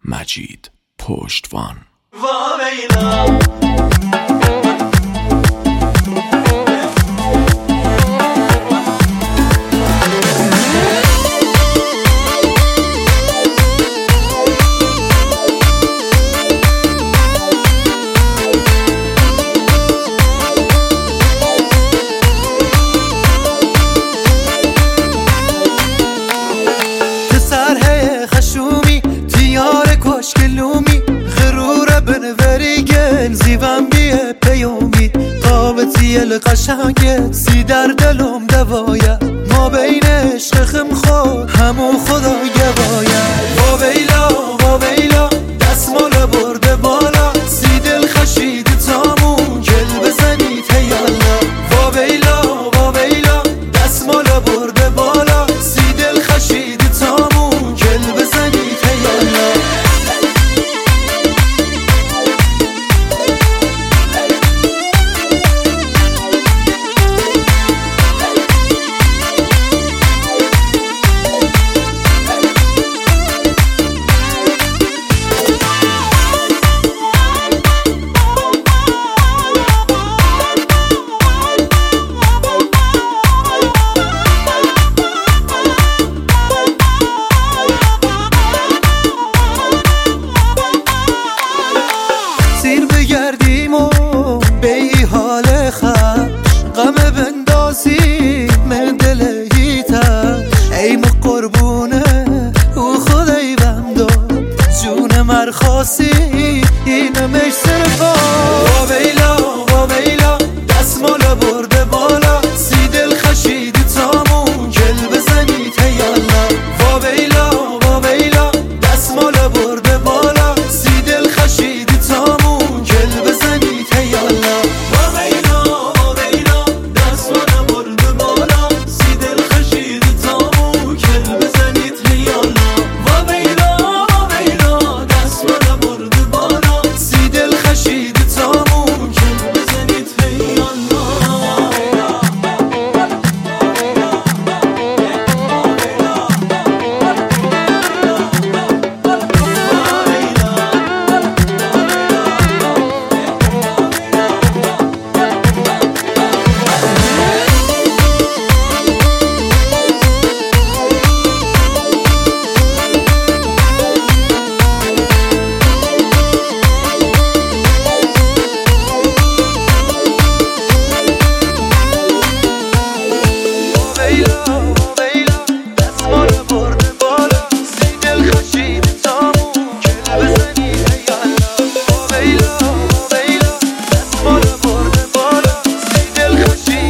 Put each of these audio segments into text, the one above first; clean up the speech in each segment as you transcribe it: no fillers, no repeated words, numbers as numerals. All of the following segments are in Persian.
مجید پشتوان. کلومی غرور بنوریگن زیبم بیه پیومی قابطی القشنگه سی در دلم دوایا ما بین عشق خم خود همو خدا گوایا و بیلا دستمال برده بالا سی دل خشید تامون گل بزنید هیالا و بیلا دستمال برده بالا سی دل خشید تامون گل بزنید هیالا بگردیم و به ای حال خش غم بندازی من دل هیتش ای قربونه او خدای بم داد جون مرخاصی اینمش صرفا و بیلا دستمال برده بالا سی دل خشید تامون گل بزنید هیالا و بیلا دستمال برده بالا سی دل خشید تامون گل بزنید هیالا و بیلا دستمال برده بالا سی دل خشید تامون گل بزنید هیالا و بیلا دستمال برده بالا سی دل خشید تامون گل بزنید هیالا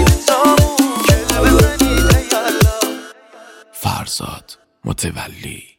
فرزاد متولی.